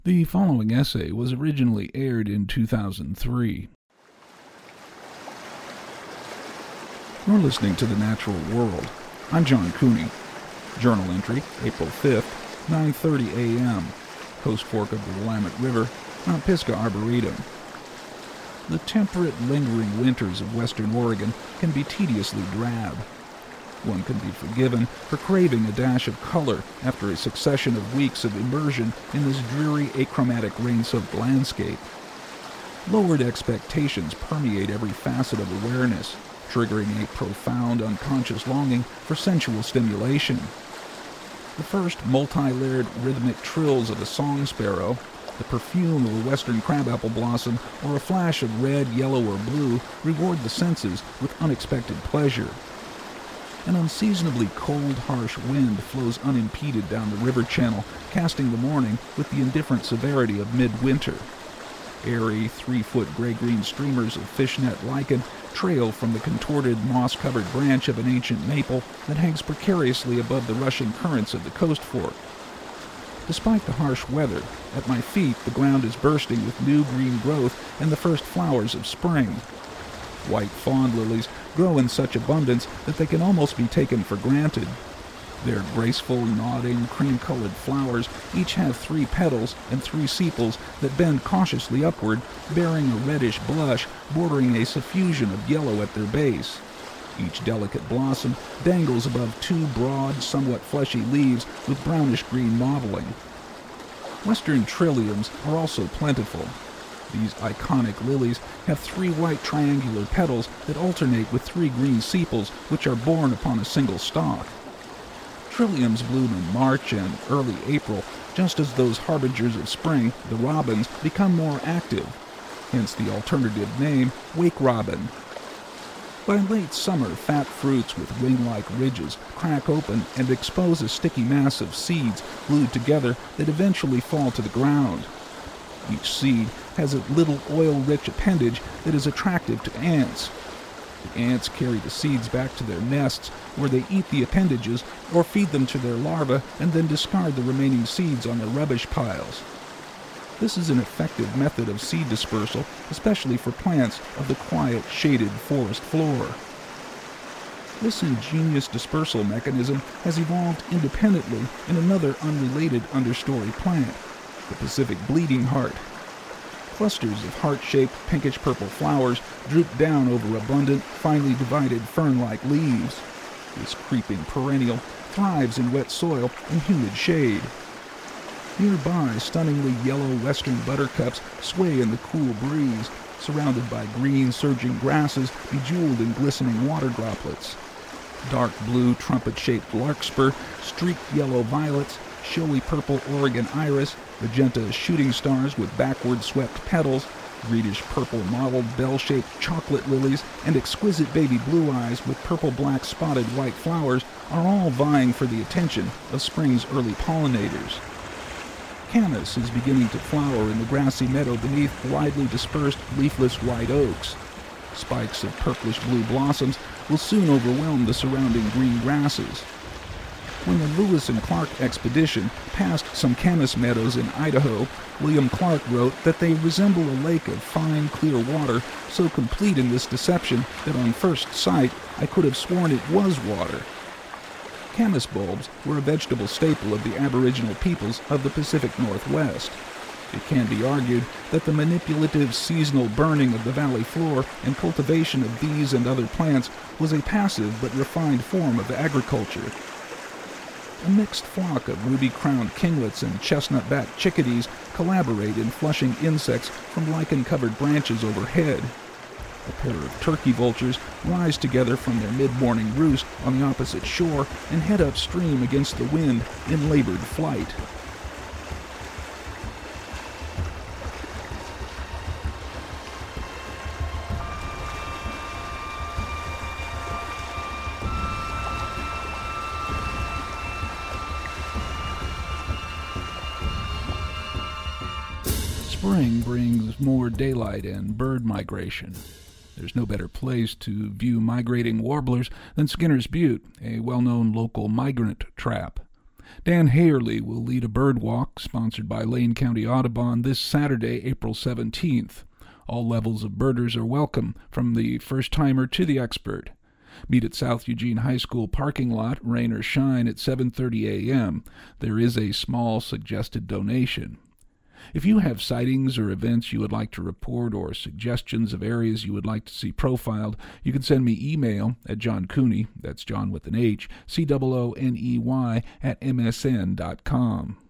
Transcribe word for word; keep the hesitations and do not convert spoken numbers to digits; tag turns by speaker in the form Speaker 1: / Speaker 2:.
Speaker 1: The following essay was originally aired in two thousand three. You're listening to The Natural World. I'm John Cooney. Journal entry, April fifth, nine thirty a.m. Coast Fork of the Willamette River, Mount Pisgah Arboretum. The temperate, lingering winters of western Oregon can be tediously drab. One can be forgiven for craving a dash of color after a succession of weeks of immersion in this dreary, achromatic, rain-soaked landscape. Lowered expectations permeate every facet of awareness, triggering a profound, unconscious longing for sensual stimulation. The first multi-layered rhythmic trills of a song sparrow, the perfume of a western crabapple blossom, or a flash of red, yellow, or blue reward the senses with unexpected pleasure. An unseasonably cold, harsh wind flows unimpeded down the river channel, casting the morning with the indifferent severity of midwinter. Airy, three-foot gray-green streamers of fishnet lichen trail from the contorted, moss-covered branch of an ancient maple that hangs precariously above the rushing currents of the Coast Fork. Despite the harsh weather, at my feet the ground is bursting with new green growth and the first flowers of spring. White fawn lilies grow in such abundance that they can almost be taken for granted. Their graceful, nodding, cream-colored flowers each have three petals and three sepals that bend cautiously upward, bearing a reddish blush bordering a suffusion of yellow at their base. Each delicate blossom dangles above two broad, somewhat fleshy leaves with brownish-green mottling. Western trilliums are also plentiful. These iconic lilies have three white triangular petals that alternate with three green sepals which are borne upon a single stalk. Trilliums bloom in March and early April, just as those harbingers of spring, the robins, become more active, hence the alternative name, wake robin. By late summer, fat fruits with wing-like ridges crack open and expose a sticky mass of seeds glued together that eventually fall to the ground. Each seed has a little oil-rich appendage that is attractive to ants. The ants carry the seeds back to their nests, where they eat the appendages or feed them to their larvae and then discard the remaining seeds on their rubbish piles. This is an effective method of seed dispersal, especially for plants of the quiet, shaded forest floor. This ingenious dispersal mechanism has evolved independently in another unrelated understory plant, the Pacific bleeding heart. Clusters of heart-shaped pinkish-purple flowers droop down over abundant, finely divided fern-like leaves. This creeping perennial thrives in wet soil and humid shade. Nearby, stunningly yellow western buttercups sway in the cool breeze, surrounded by green, surging grasses bejeweled in glistening water droplets. Dark blue, trumpet-shaped larkspur, streaked yellow violets, showy purple Oregon iris, magenta shooting stars with backward swept petals, greenish-purple mottled bell-shaped chocolate lilies, and exquisite baby blue eyes with purple-black spotted white flowers are all vying for the attention of spring's early pollinators. Camas is beginning to flower in the grassy meadow beneath widely dispersed leafless white oaks. Spikes of purplish-blue blossoms will soon overwhelm the surrounding green grasses. When the Lewis and Clark expedition passed some camas meadows in Idaho, William Clark wrote that they resemble a lake of fine, clear water, so complete in this deception that on first sight I could have sworn it was water. Camas bulbs were a vegetable staple of the aboriginal peoples of the Pacific Northwest. It can be argued that the manipulative seasonal burning of the valley floor and cultivation of these and other plants was a passive but refined form of agriculture. A mixed flock of ruby-crowned kinglets and chestnut-backed chickadees collaborate in flushing insects from lichen-covered branches overhead. A pair of turkey vultures rise together from their mid-morning roost on the opposite shore and head upstream against the wind in labored flight. Spring brings more daylight and bird migration. There's no better place to view migrating warblers than Skinner's Butte, a well-known local migrant trap. Dan Hayerly will lead a bird walk sponsored by Lane County Audubon this Saturday, April seventeenth. All levels of birders are welcome, from the first-timer to the expert. Meet at South Eugene High School parking lot, rain or shine, at seven thirty a.m. There is a small suggested donation. If you have sightings or events you would like to report or suggestions of areas you would like to see profiled, you can send me email at John Cooney, that's John with an H, C O O N E Y, at M S N dot com.